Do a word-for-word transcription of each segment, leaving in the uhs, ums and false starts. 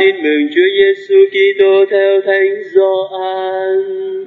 Tin mừng Chúa Giêsu Kitô theo Thánh Gioan.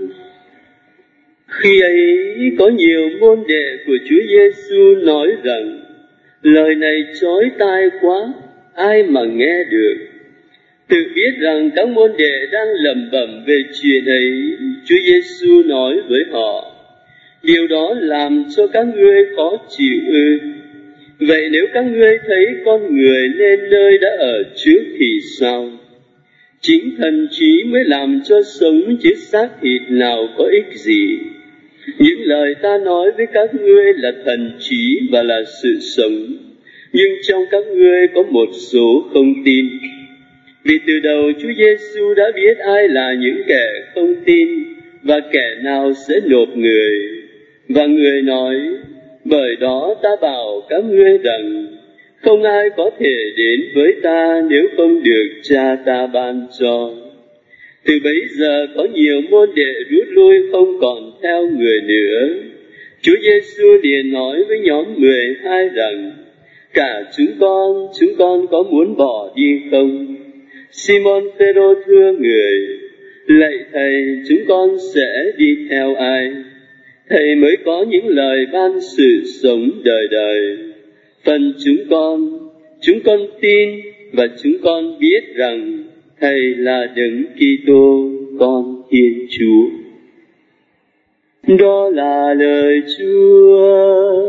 Khi ấy có nhiều môn đệ của Chúa Giêsu nói rằng: lời này chói tai quá, ai mà nghe được? Tự biết rằng các môn đệ đang lẩm bẩm về chuyện ấy, Chúa Giêsu nói với họ: điều đó làm cho các ngươi khó chịu ư? Vậy nếu các ngươi thấy con người lên nơi đã ở trước thì sao? Chính thần trí mới làm cho sống, chứ xác thịt nào có ích gì. Những lời ta nói với các ngươi là thần trí và là sự sống, nhưng trong các ngươi có một số không tin. Vì từ đầu Chúa Giêsu đã biết ai là những kẻ không tin và kẻ nào sẽ nộp người. Và người nói: bởi đó ta bảo các ngươi rằng không ai có thể đến với ta nếu không được Cha ta ban cho. Từ bấy giờ có nhiều môn đệ rút lui không còn theo người nữa. Chúa Giêsu liền nói với nhóm mười hai rằng: cả chúng con, chúng con có muốn bỏ đi không? Simon Phêrô thưa người: lạy Thầy, chúng con sẽ đi theo ai? Thầy mới có những lời ban sự sống đời đời. Phần chúng con, chúng con tin và chúng con biết rằng Thầy là Đấng Kitô, con Thiên Chúa. Đó là lời Chúa.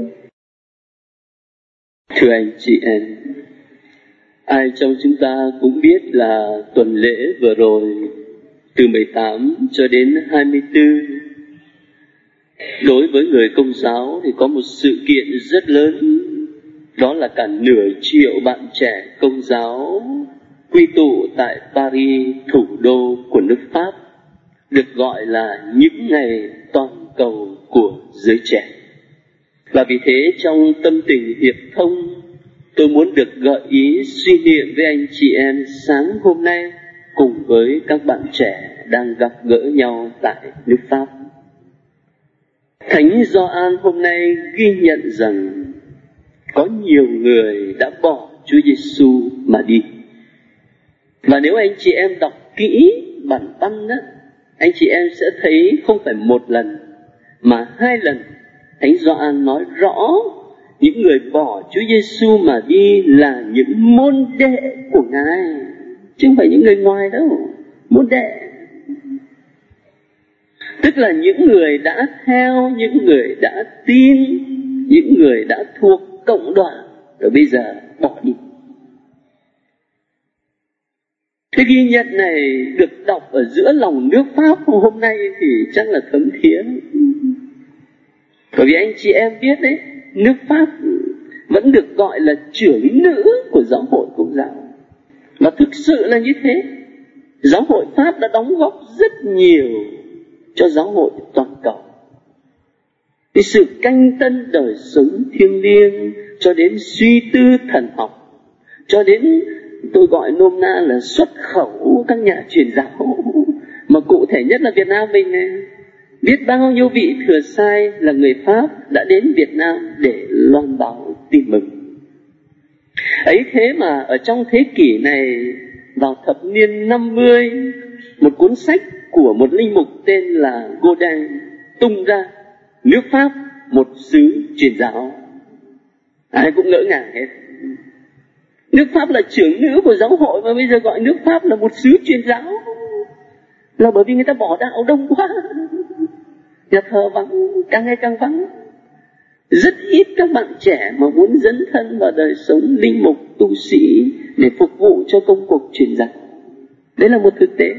Thưa anh chị em, ai trong chúng ta cũng biết là tuần lễ vừa rồi, từ mười tám cho đến hai mươi tư, đối với người Công giáo thì có một sự kiện rất lớn, đó là cả nửa triệu bạn trẻ Công giáo quy tụ tại Paris, thủ đô của nước Pháp, được gọi là những ngày toàn cầu của giới trẻ. Và vì thế trong tâm tình hiệp thông, tôi muốn được gợi ý suy niệm với anh chị em sáng hôm nay cùng với các bạn trẻ đang gặp gỡ nhau tại nước Pháp. Thánh Gioan hôm nay ghi nhận rằng có nhiều người đã bỏ Chúa Giêsu mà đi. Và nếu anh chị em đọc kỹ bản văn đó, anh chị em sẽ thấy không phải một lần mà hai lần Thánh Gioan nói rõ những người bỏ Chúa Giêsu mà đi là những môn đệ của Ngài, chứ không phải những người ngoài đâu. Môn đệ tức là những người đã theo, những người đã tin, những người đã thuộc cộng đoàn, rồi bây giờ bỏ đi. Cái ghi nhận này được đọc ở giữa lòng nước Pháp hôm nay thì chắc là thấm thía. Bởi vì anh chị em biết đấy, nước Pháp vẫn được gọi là trưởng nữ của giáo hội Công giáo. Và thực sự là như thế. Giáo hội Pháp đã đóng góp rất nhiều cho giáo hội toàn cầu. Cái sự canh tân đời sống thiêng liêng, cho đến suy tư thần học, cho đến tôi gọi nôm na là xuất khẩu các nhà truyền giáo, mà cụ thể nhất là Việt Nam mình này. Biết bao nhiêu vị thừa sai là người Pháp đã đến Việt Nam để loan báo tin mừng. Ấy thế mà ở trong thế kỷ này, vào thập niên năm mươi, một cuốn sách của một linh mục tên là Godin tung ra: nước Pháp một xứ truyền giáo. Ai cũng ngỡ ngàng hết. Nước Pháp là trưởng nữ của giáo hội mà bây giờ gọi nước Pháp là một xứ truyền giáo, là bởi vì người ta bỏ đạo đông quá, nhà thờ vắng, càng ngày càng vắng. Rất ít các bạn trẻ mà muốn dấn thân vào đời sống linh mục tu sĩ để phục vụ cho công cuộc truyền giáo. Đấy là một thực tế.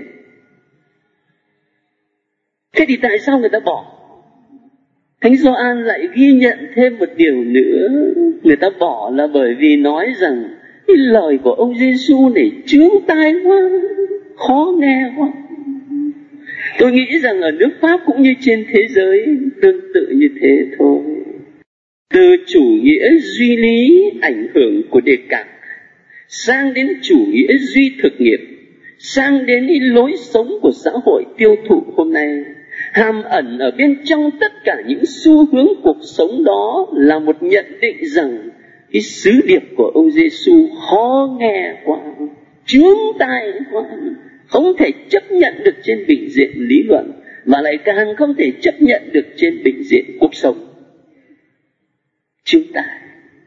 Thế thì tại sao người ta bỏ? Thánh Gioan lại ghi nhận thêm một điều nữa. Người ta bỏ là bởi vì nói rằng cái lời của ông Giêsu này chướng tai quá, khó nghe quá. Tôi nghĩ rằng ở nước Pháp cũng như trên thế giới tương tự như thế thôi. Từ chủ nghĩa duy lý ảnh hưởng của Descartes sang đến chủ nghĩa duy thực nghiệp, sang đến cái lối sống của xã hội tiêu thụ hôm nay, hàm ẩn ở bên trong tất cả những xu hướng cuộc sống đó là một nhận định rằng cái sứ điệp của ông Giêsu khó nghe quá, chướng tai họa, không thể chấp nhận được trên bình diện lý luận, và lại càng không thể chấp nhận được trên bình diện cuộc sống. Chướng tai.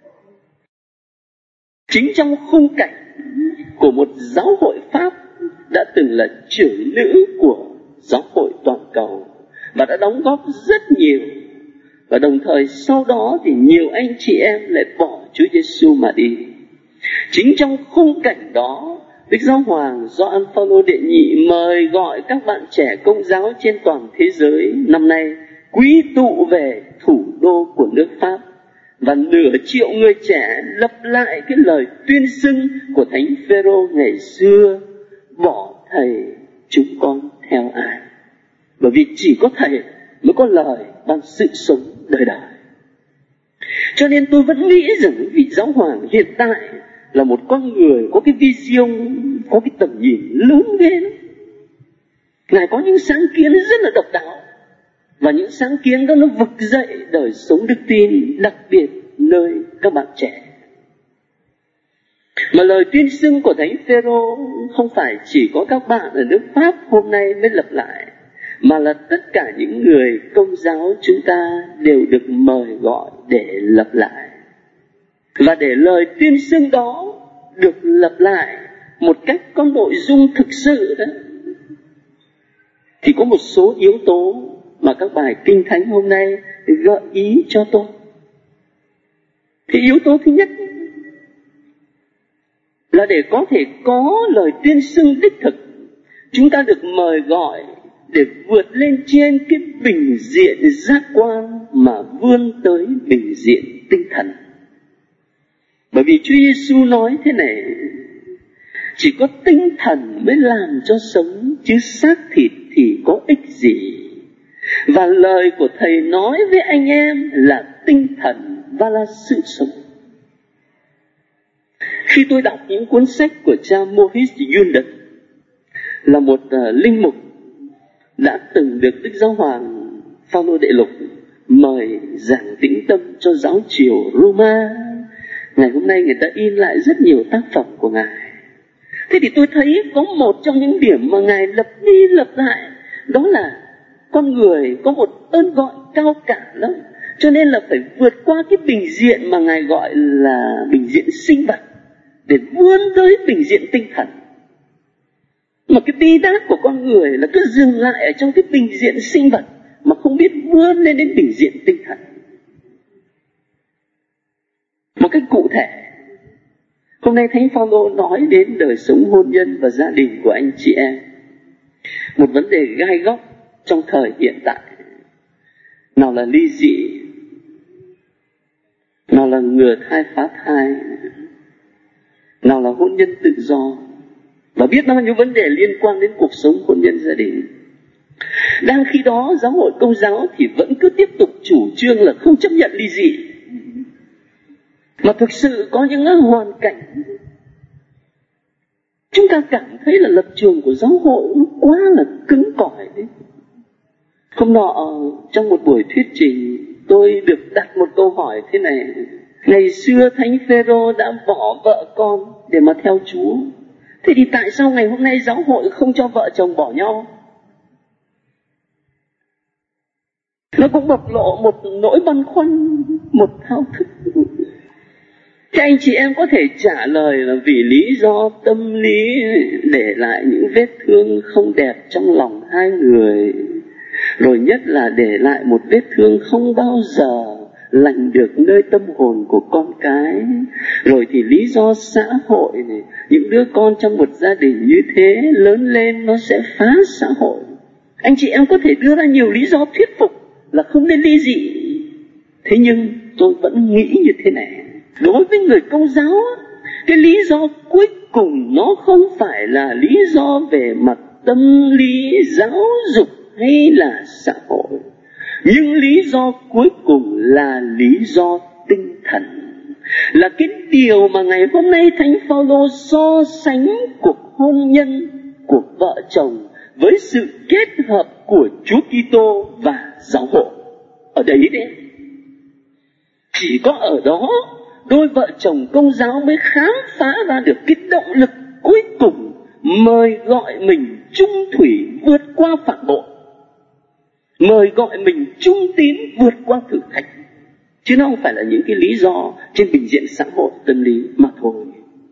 Chính trong khung cảnh của một giáo hội Pháp đã từng là trưởng nữ của giáo hội toàn cầu và đã đóng góp rất nhiều, và đồng thời sau đó thì nhiều anh chị em lại bỏ Chúa Giêsu mà đi. Chính trong khung cảnh đó, Đức Giáo Hoàng Gioan Phaolô đệ nhị mời gọi các bạn trẻ Công giáo trên toàn thế giới năm nay quy tụ về thủ đô của nước Pháp, và nửa triệu người trẻ lặp lại cái lời tuyên xưng của Thánh Phêrô ngày xưa: bỏ thầy chúng con theo ai. Bởi vì chỉ có thầy mới có lời ban sự sống đời đời. Cho nên tôi vẫn nghĩ rằng vị Giáo Hoàng hiện tại là một con người có cái vision, có cái tầm nhìn lớn ghê lắm. Ngài có những sáng kiến rất là độc đáo, và những sáng kiến đó nó vực dậy đời sống đức tin, đặc biệt nơi các bạn trẻ. Mà lời tuyên xưng của Thánh Phêrô không phải chỉ có các bạn ở nước Pháp hôm nay mới lặp lại, mà là tất cả những người Công giáo chúng ta đều được mời gọi để lặp lại. Và để lời tuyên xưng đó được lặp lại một cách có nội dung thực sự đó, thì có một số yếu tố mà các bài Kinh Thánh hôm nay gợi ý cho tôi. Thì yếu tố thứ nhất là để có thể có lời tuyên xưng đích thực, chúng ta được mời gọi để vượt lên trên cái bình diện giác quan mà vươn tới bình diện tinh thần. Bởi vì Chúa Giêsu nói thế này: chỉ có tinh thần mới làm cho sống, chứ xác thịt thì có ích gì. Và lời của Thầy nói với anh em là tinh thần và là sự sống. Khi tôi đọc những cuốn sách của cha Maurice Yundon, là một uh, linh mục đã từng được Đức Giáo Hoàng Phaolô đệ lục mời giảng tĩnh tâm cho giáo triều Roma, ngày hôm nay người ta in lại rất nhiều tác phẩm của Ngài. Thế thì tôi thấy có một trong những điểm mà Ngài lặp đi lặp lại, đó là con người có một ơn gọi cao cả lắm, cho nên là phải vượt qua cái bình diện mà Ngài gọi là bình diện sinh vật để vươn tới bình diện tinh thần. Mà cái bi đát của con người là cứ dừng lại ở trong cái bình diện sinh vật mà không biết vươn lên đến bình diện tinh thần. Một cách cụ thể, hôm nay Thánh Phaolô nói đến đời sống hôn nhân và gia đình của anh chị em, một vấn đề gai góc trong thời hiện tại. Nào là ly dị, nào là ngừa thai phá thai, nào là hôn nhân tự do, và biết bao nhiêu vấn đề liên quan đến cuộc sống hôn nhân gia đình. Đang khi đó giáo hội Công giáo thì vẫn cứ tiếp tục chủ trương là không chấp nhận ly dị. Mà thực sự có những hoàn cảnh chúng ta cảm thấy là lập trường của giáo hội nó quá là cứng cỏi đấy. Hôm nọ trong một buổi thuyết trình, tôi được đặt một câu hỏi thế này: ngày xưa Thánh Phêrô đã bỏ vợ con để mà theo Chúa, thế thì tại sao ngày hôm nay giáo hội không cho vợ chồng bỏ nhau? Nó cũng bộc lộ một nỗi băn khoăn, một thao thức. Thế anh chị em có thể trả lời là vì lý do tâm lý, để lại những vết thương không đẹp trong lòng hai người, rồi nhất là để lại một vết thương không bao giờ lành được nơi tâm hồn của con cái. Rồi thì lý do xã hội này, những đứa con trong một gia đình như thế lớn lên nó sẽ phá xã hội. Anh chị em có thể đưa ra nhiều lý do thuyết phục là không nên ly dị. Thế nhưng tôi vẫn nghĩ như thế này: đối với người Công giáo, cái lý do cuối cùng nó không phải là lý do về mặt tâm lý, giáo dục hay là xã hội, nhưng lý do cuối cùng là lý do tinh thần. Là cái điều mà ngày hôm nay Thánh Phaolô so sánh cuộc hôn nhân của vợ chồng với sự kết hợp của Chúa Kitô và giáo hội. Ở đấy đấy, chỉ có ở đó đôi vợ chồng Công giáo mới khám phá ra được cái động lực cuối cùng mời gọi mình trung thủy vượt qua phản bội, mời gọi mình trung tín vượt qua thử thách, chứ nó không phải là những cái lý do trên bình diện xã hội tâm lý mà thôi.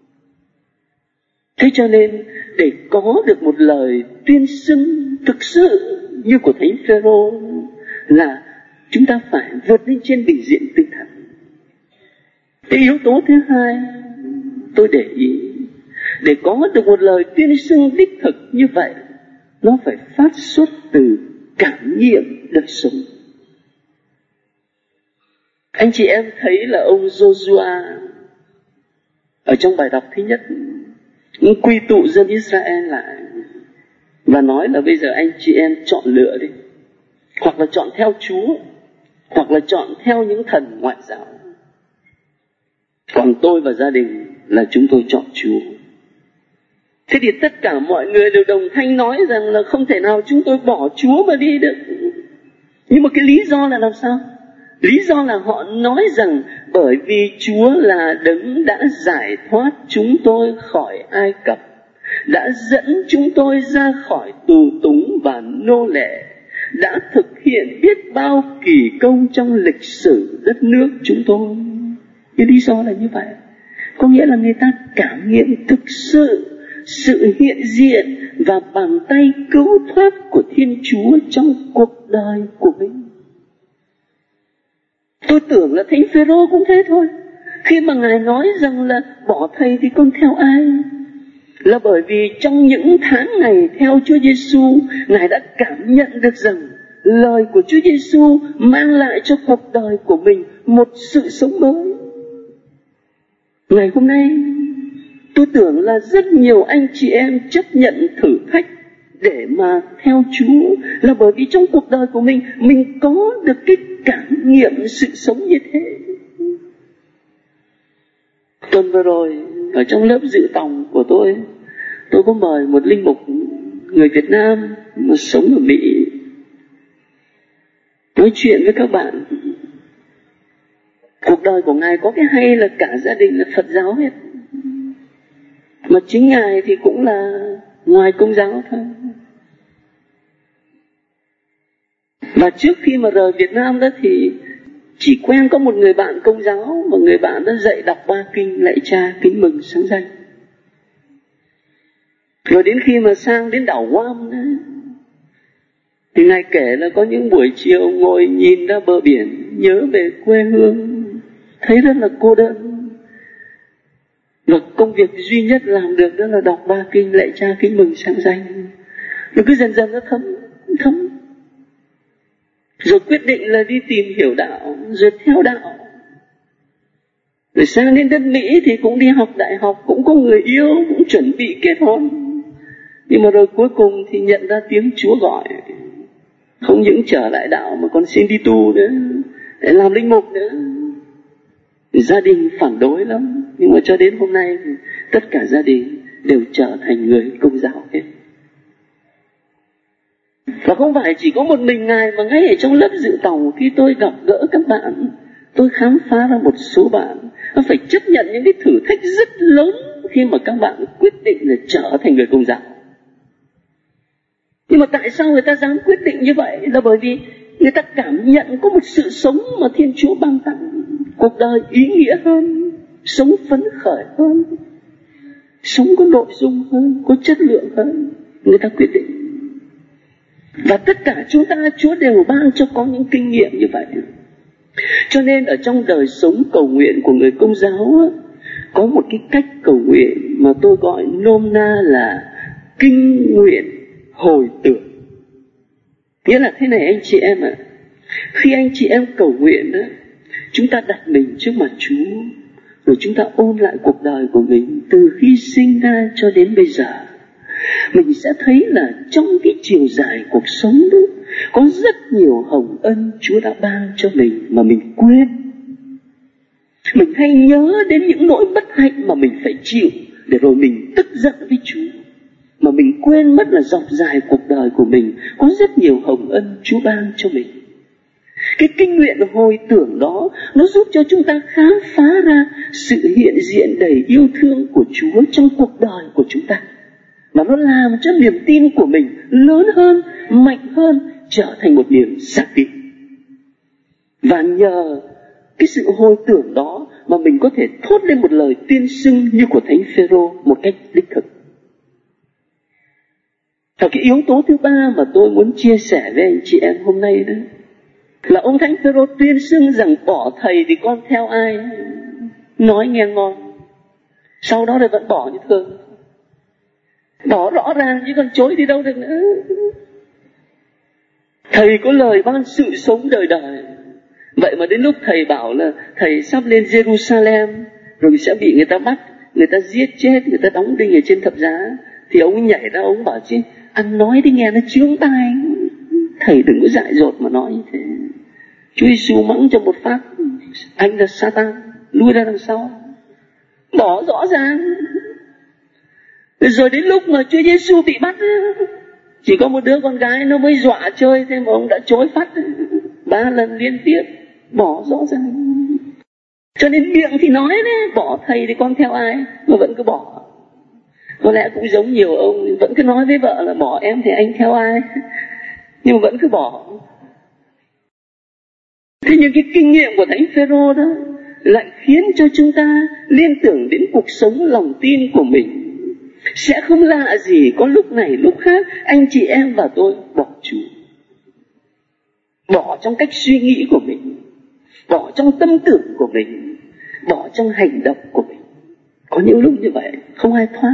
Thế cho nên để có được một lời tuyên xưng thực sự như của Thánh Phêrô là chúng ta phải vượt lên trên bình diện tinh thần. Cái yếu tố thứ hai tôi để ý, để có được một lời tuyên xưng đích thực như vậy, nó phải phát xuất từ cảm nghiệm đời sống. Anh chị em thấy là ông Joshua ở trong bài đọc thứ nhất quy tụ dân Israel lại và nói là bây giờ anh chị em chọn lựa đi, hoặc là chọn theo Chúa, hoặc là chọn theo những thần ngoại giáo. Còn tôi và gia đình là chúng tôi chọn Chúa. Thế thì tất cả mọi người đều đồng thanh nói rằng là không thể nào chúng tôi bỏ Chúa mà đi được. Nhưng mà cái lý do là làm sao? Lý do là họ nói rằng bởi vì Chúa là đấng đã giải thoát chúng tôi khỏi Ai Cập, đã dẫn chúng tôi ra khỏi tù túng và nô lệ, đã thực hiện biết bao kỳ công trong lịch sử đất nước chúng tôi. Cái lý do là như vậy. Có nghĩa là người ta cảm nghiệm thực sự sự hiện diện và bàn tay cứu thoát của Thiên Chúa trong cuộc đời của mình. Tôi tưởng là Thánh Phêrô cũng thế thôi. Khi mà Ngài nói rằng là bỏ thầy thì con theo ai, là bởi vì trong những tháng ngày theo Chúa Giêsu, Ngài đã cảm nhận được rằng lời của Chúa Giêsu mang lại cho cuộc đời của mình một sự sống mới. Ngày hôm nay tôi tưởng là rất nhiều anh chị em chấp nhận thử thách để mà theo Chúa là bởi vì trong cuộc đời của mình mình có được cái cảm nghiệm sự sống như thế. Tuần vừa rồi ở trong lớp dự tòng của tôi, tôi có mời một linh mục người Việt Nam mà sống ở Mỹ nói chuyện với các bạn. Cuộc đời của Ngài có cái hay là cả gia đình là Phật giáo hết, mà chính Ngài thì cũng là ngoài Công giáo thôi. Và trước khi mà rời Việt Nam đó thì chỉ quen có một người bạn Công giáo, mà người bạn đã dạy đọc ba kinh lạy Cha kính mừng sáng danh. Rồi đến khi mà sang đến đảo Guam đó, thì Ngài kể là có những buổi chiều ngồi nhìn ra bờ biển, nhớ về quê hương, thấy rất là cô đơn. Và công việc duy nhất làm được đó là đọc ba kinh lạy Cha kính mừng sáng danh. Nó cứ dần dần nó thấm, thấm. Rồi quyết định là đi tìm hiểu đạo, rồi theo đạo. Rồi sang đến đất Mỹ thì cũng đi học đại học, cũng có người yêu, cũng chuẩn bị kết hôn. Nhưng mà rồi cuối cùng thì nhận ra tiếng Chúa gọi, không những trở lại đạo mà còn xin đi tu nữa, để làm linh mục nữa. Thì gia đình phản đối lắm, nhưng mà cho đến hôm nay thì tất cả gia đình đều trở thành người Công giáo hết. Và không phải chỉ có một mình Ngài, mà ngay ở trong lớp dự tòng khi tôi gặp gỡ các bạn, tôi khám phá ra một số bạn nó phải chấp nhận những cái thử thách rất lớn khi mà các bạn quyết định là trở thành người Công giáo. Nhưng mà tại sao người ta dám quyết định như vậy? Là bởi vì người ta cảm nhận có một sự sống mà Thiên Chúa ban tặng, cuộc đời ý nghĩa hơn, sống phấn khởi hơn, sống có nội dung hơn, có chất lượng hơn. Người ta quyết định. Và tất cả chúng ta, Chúa đều ban cho có những kinh nghiệm như vậy. Cho nên ở trong đời sống cầu nguyện của người Công giáo có một cái cách cầu nguyện mà tôi gọi nôm na là kinh nguyện hồi tưởng. Nghĩa là thế này anh chị em ạ, khi anh chị em cầu nguyện đó, chúng ta đặt mình trước mặt Chúa, rồi chúng ta ôn lại cuộc đời của mình từ khi sinh ra cho đến bây giờ. Mình sẽ thấy là trong cái chiều dài cuộc sống đó có rất nhiều hồng ân Chúa đã ban cho mình mà mình quên. Mình hay nhớ đến những nỗi bất hạnh mà mình phải chịu, để rồi mình tức giận với Chúa, mà mình quên mất là dọc dài cuộc đời của mình có rất nhiều hồng ân Chúa ban cho mình. Cái kinh nguyện hồi tưởng đó nó giúp cho chúng ta khám phá ra sự hiện diện đầy yêu thương của Chúa trong cuộc đời của chúng ta. Và nó làm cho niềm tin của mình lớn hơn, mạnh hơn, trở thành một niềm xác tín. Và nhờ cái sự hồi tưởng đó mà mình có thể thốt lên một lời tuyên xưng như của Thánh Phêrô một cách đích thực. Và cái yếu tố thứ ba mà tôi muốn chia sẻ với anh chị em hôm nay đó là ông Thánh Phêrô tuyên xưng rằng bỏ thầy thì con theo ai. Nói nghe ngon, sau đó thì vẫn bỏ như thường. Bỏ rõ ràng chứ còn chối đi đâu được nữa. Thầy có lời ban sự sống đời đời. Vậy mà đến lúc thầy bảo là thầy sắp lên Jerusalem rồi sẽ bị người ta bắt, người ta giết chết, người ta đóng đinh ở trên thập giá, thì ông nhảy ra ông bảo chứ ăn nói đi nghe nó chướng tai. Thầy đừng có dại dột mà nói như thế. Chúa Giêsu mắng cho một phát, anh là Satan, lui ra đằng sau. Bỏ rõ ràng. Rồi đến lúc mà Chúa Giêsu bị bắt, chỉ có một đứa con gái nó mới dọa chơi, thế mà ông đã chối phát ba lần liên tiếp. Bỏ rõ ràng. Cho nên miệng thì nói đấy, bỏ thầy thì con theo ai, mà vẫn cứ bỏ. Có lẽ cũng giống nhiều ông vẫn cứ nói với vợ là bỏ em thì anh theo ai, nhưng mà vẫn cứ bỏ. Thế nhưng cái kinh nghiệm của Thánh Phêrô đó lại khiến cho chúng ta liên tưởng đến cuộc sống lòng tin của mình. Sẽ không lạ gì có lúc này lúc khác anh chị em và tôi bỏ Chúa. Bỏ trong cách suy nghĩ của mình, bỏ trong tâm tưởng của mình, bỏ trong hành động của mình. Có những lúc như vậy không ai thoát.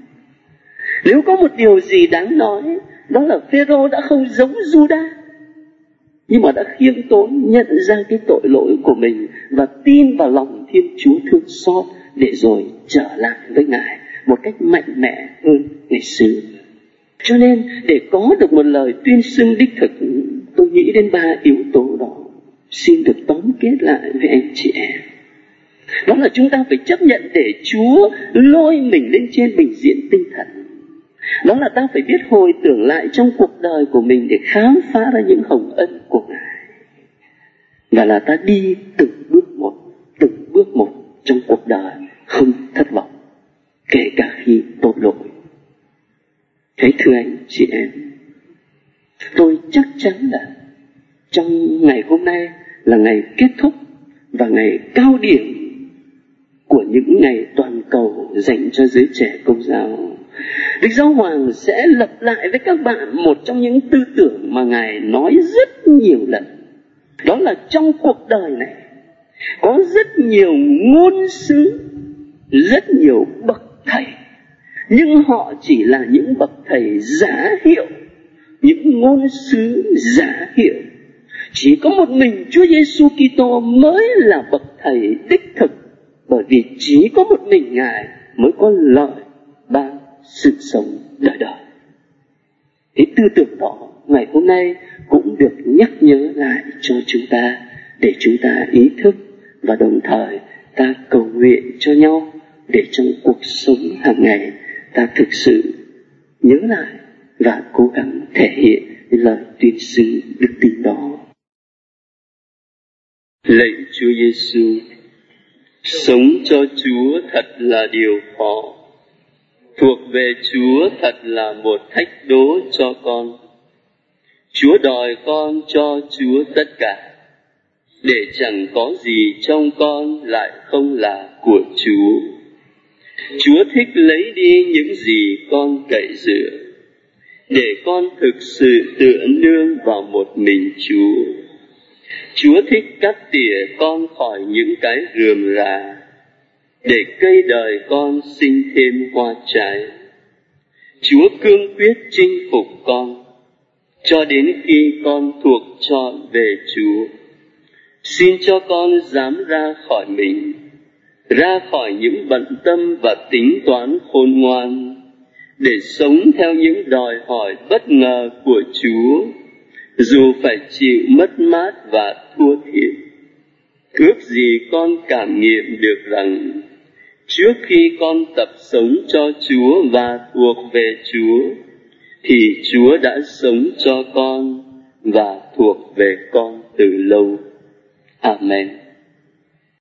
Nếu có một điều gì đáng nói, đó là Phêrô đã không giống Giuđa, nhưng mà đã khiêm tốn nhận ra cái tội lỗi của mình và tin vào lòng Thiên Chúa thương xót để rồi trở lại với Ngài một cách mạnh mẽ hơn ngày xưa. Cho nên để có được một lời tuyên xưng đích thực, tôi nghĩ đến ba yếu tố đó. Xin được tóm kết lại với anh chị em. Đó là chúng ta phải chấp nhận để Chúa lôi mình lên trên bình diện tinh thần. Đó là ta phải biết hồi tưởng lại trong cuộc đời của mình để khám phá ra những hồng ân của Ngài. Và là ta đi từng bước một, từng bước một trong cuộc đời không thất vọng, kể cả khi tội lỗi. Thế thưa anh chị em, tôi chắc chắn là trong ngày hôm nay là ngày kết thúc và ngày cao điểm của những ngày toàn cầu dành cho giới trẻ Công giáo. Đức Giáo Hoàng sẽ lặp lại với các bạn một trong những tư tưởng mà Ngài nói rất nhiều lần. Đó là trong cuộc đời này có rất nhiều ngôn sứ, rất nhiều bậc thầy, nhưng họ chỉ là những bậc thầy giả hiệu, những ngôn sứ giả hiệu. Chỉ có một mình Chúa Giêsu Kitô mới là bậc thầy đích thực, bởi vì chỉ có một mình Ngài mới có lợi ban sự sống đời đời. Cái tư tưởng đó ngày hôm nay cũng được nhắc nhớ lại cho chúng ta, để chúng ta ý thức và đồng thời ta cầu nguyện cho nhau để trong cuộc sống hàng ngày ta thực sự nhớ lại và cố gắng thể hiện lời tuyên xưng đức tin đó. Lạy Chúa Giêsu, sống cho Chúa thật là điều khó. Thuộc về Chúa thật là một thách đố cho con. Chúa đòi con cho Chúa tất cả, để chẳng có gì trong con lại không là của Chúa. Chúa thích lấy đi những gì con cậy dựa, để con thực sự tựa nương vào một mình Chúa. Chúa thích cắt tỉa con khỏi những cái rườm rà, để cây đời con sinh thêm hoa trái. Chúa cương quyết chinh phục con, cho đến khi con thuộc trọn về Chúa. Xin cho con dám ra khỏi mình, ra khỏi những bận tâm và tính toán khôn ngoan, để sống theo những đòi hỏi bất ngờ của Chúa, dù phải chịu mất mát và thua thiệt. Ước gì con cảm nghiệm được rằng trước khi con tập sống cho Chúa và thuộc về Chúa, thì Chúa đã sống cho con và thuộc về con. từ lâu. Amen.